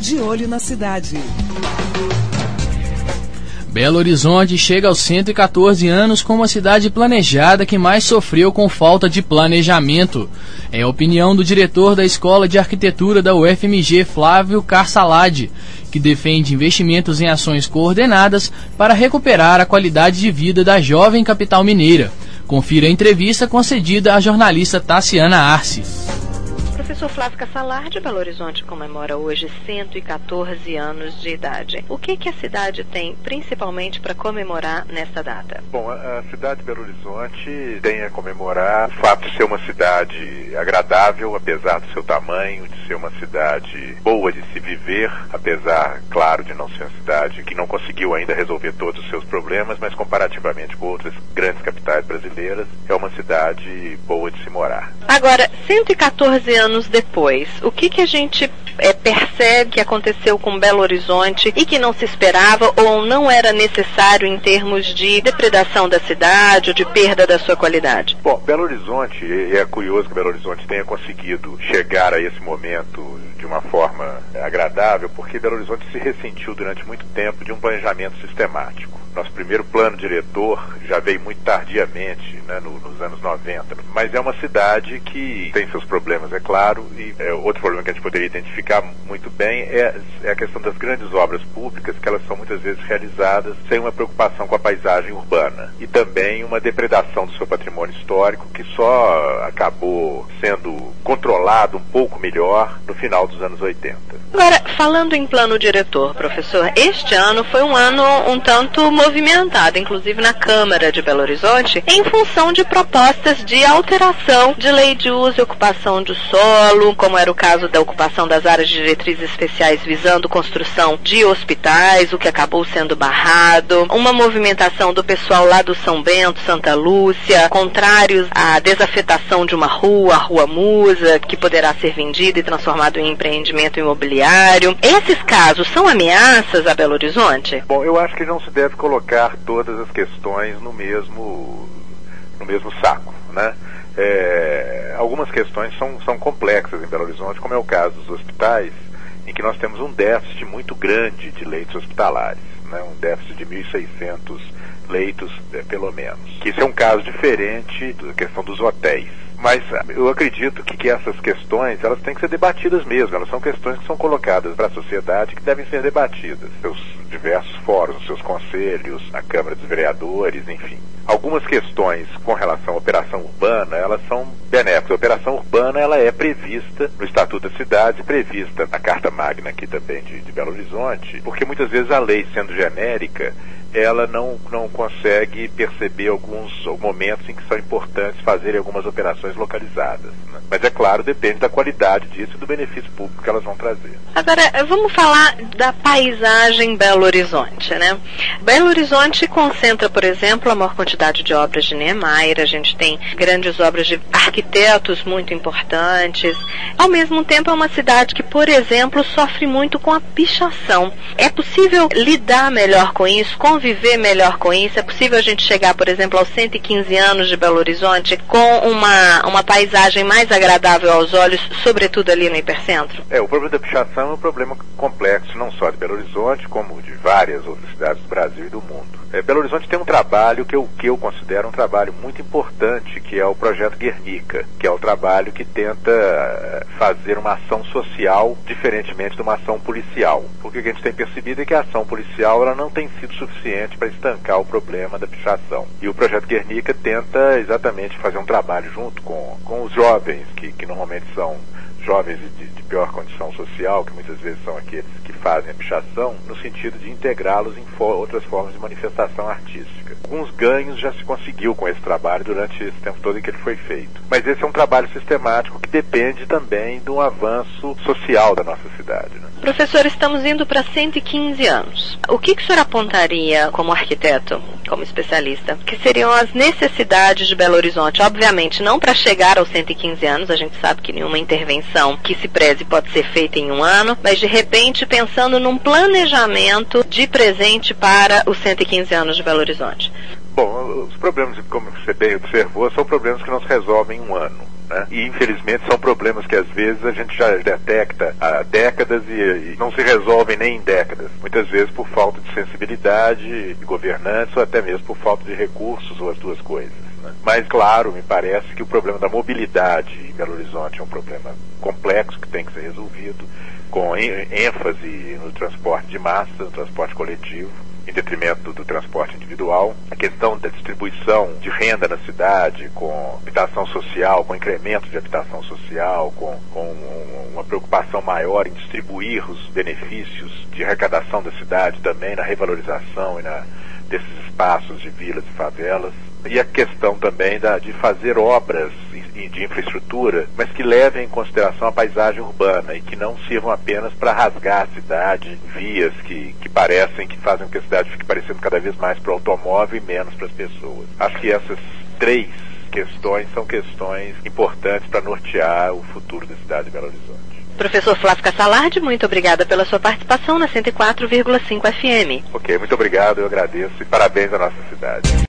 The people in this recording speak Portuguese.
De Olho na Cidade. Belo Horizonte chega aos 114 anos como a cidade planejada que mais sofreu com falta de planejamento. É a opinião do diretor da Escola de Arquitetura da UFMG, Flávio Carsalade, que defende investimentos em ações coordenadas para recuperar a qualidade de vida da jovem capital mineira. Confira a entrevista concedida à jornalista Tassiana Arce. O professor Flávio Carsalade, de Belo Horizonte, comemora hoje 114 anos de idade. O que a cidade tem, principalmente, para comemorar nesta data? Bom, a cidade de Belo Horizonte tem a comemorar o fato de ser uma cidade agradável, apesar do seu tamanho, de ser uma cidade boa de se viver, apesar, claro, de não ser uma cidade que não conseguiu ainda resolver todos os seus problemas, mas comparativamente com outras grandes capitais brasileiras, é uma cidade boa de se morar. Agora, 114 anos depois, o que a gente percebe que aconteceu com Belo Horizonte e que não se esperava ou não era necessário em termos de depredação da cidade ou de perda da sua qualidade? Bom, Belo Horizonte, é curioso que Belo Horizonte tenha conseguido chegar a esse momento de uma forma agradável, porque Belo Horizonte se ressentiu durante muito tempo de um planejamento sistemático. Nosso primeiro plano diretor já veio muito tardiamente, né, nos anos 90, mas é uma cidade que tem seus problemas, é claro, e outro problema que a gente poderia identificar muito bem é a questão das grandes obras públicas, que elas são muitas vezes realizadas sem uma preocupação com a paisagem urbana, e também uma depredação do seu patrimônio histórico que só acabou sendo controlado um pouco melhor no final dos anos 80. Agora, falando em plano diretor, professor, este ano foi um ano um tanto movimentado, inclusive na Câmara de Belo Horizonte, em função de propostas de alteração de lei de uso e ocupação do solo, como era o caso da ocupação das áreas de diretrizes especiais visando construção de hospitais, o que acabou sendo barrado, uma movimentação do pessoal lá do São Bento, Santa Lúcia, contrários à desafetação de uma rua, a Rua Musa, que poderá ser vendida e transformado em empreendimento imobiliário. Esses casos são ameaças a Belo Horizonte? Bom, eu acho que não se deve colocar todas as questões no mesmo saco, né? Algumas questões são complexas em Belo Horizonte, como é o caso dos hospitais, em que nós temos um déficit muito grande de leitos hospitalares, né? Um déficit de 1.600 leitos, pelo menos. Que isso é um caso diferente da questão dos hotéis. Mas eu acredito que essas questões, elas têm que ser debatidas mesmo. Elas são questões que são colocadas para a sociedade que devem ser debatidas. Seus diversos fóruns, seus conselhos, a Câmara dos Vereadores, enfim. Algumas questões com relação à operação urbana, elas são benéficas. A operação urbana, ela é prevista no Estatuto da Cidade, prevista na Carta Magna aqui também de Belo Horizonte, porque muitas vezes a lei, sendo genérica, ela não consegue perceber alguns momentos em que são importantes fazerem algumas operações localizadas, né? Mas é claro, depende da qualidade disso e do benefício público que elas vão trazer. Agora, vamos falar da paisagem Belo Horizonte, né? Belo Horizonte concentra, por exemplo, a maior quantidade de obras de Niemeyer, a gente tem grandes obras de arquitetos muito importantes. Ao mesmo tempo, é uma cidade que, por exemplo, sofre muito com a pichação. É possível lidar melhor com isso, conviver melhor com isso? É possível a gente chegar, por exemplo, aos 115 anos de Belo Horizonte com uma paisagem mais agradável aos olhos, sobretudo ali no hipercentro? O problema da pichação é um problema complexo, não só de Belo Horizonte, como de várias outras cidades do Brasil e do mundo. Belo Horizonte tem um trabalho que eu considero um trabalho muito importante, que é o Projeto Guernica, que é o trabalho que tenta fazer uma ação social diferentemente de uma ação policial. Porque o que a gente tem percebido é que a ação policial ela não tem sido suficiente para estancar o problema da pichação. E o Projeto Guernica tenta exatamente fazer um trabalho junto com os jovens, que normalmente são jovens de pior condição social, que muitas vezes são aqueles que fazem a pichação, no sentido de integrá-los em outras formas de manifestação artística. Alguns ganhos já se conseguiu com esse trabalho durante esse tempo todo em que ele foi feito. Mas esse é um trabalho sistemático que depende também de um avanço social da nossa cidade, né? Professor, estamos indo para 115 anos. O que o senhor apontaria como arquiteto, como especialista, que seriam as necessidades de Belo Horizonte? Obviamente, não para chegar aos 115 anos, a gente sabe que nenhuma intervenção que se preze pode ser feita em um ano, mas de repente pensando num planejamento de presente para os 115 anos de Belo Horizonte. Bom, os problemas, como você bem observou, são problemas que não se resolvem em um ano. né? E infelizmente são problemas que às vezes a gente já detecta há décadas e não se resolvem nem em décadas. Muitas vezes por falta de sensibilidade de governantes ou até mesmo por falta de recursos ou as duas coisas. Mas, claro, me parece que o problema da mobilidade em Belo Horizonte é um problema complexo que tem que ser resolvido, com ênfase no transporte de massa, no transporte coletivo, em detrimento do transporte individual. A questão da distribuição de renda na cidade, com habitação social, com incremento de habitação social, com uma preocupação maior em distribuir os benefícios de arrecadação da cidade também na revalorização desses espaços de vilas e favelas. E a questão também de fazer obras de infraestrutura, mas que levem em consideração a paisagem urbana e que não sirvam apenas para rasgar a cidade, vias que parecem, que fazem com que a cidade fique parecendo cada vez mais para o automóvel e menos para as pessoas. Acho que essas três questões são questões importantes para nortear o futuro da cidade de Belo Horizonte. Professor Flávio Cassalardi, muito obrigada pela sua participação na 104,5 FM. Ok, muito obrigado, eu agradeço e parabéns à nossa cidade.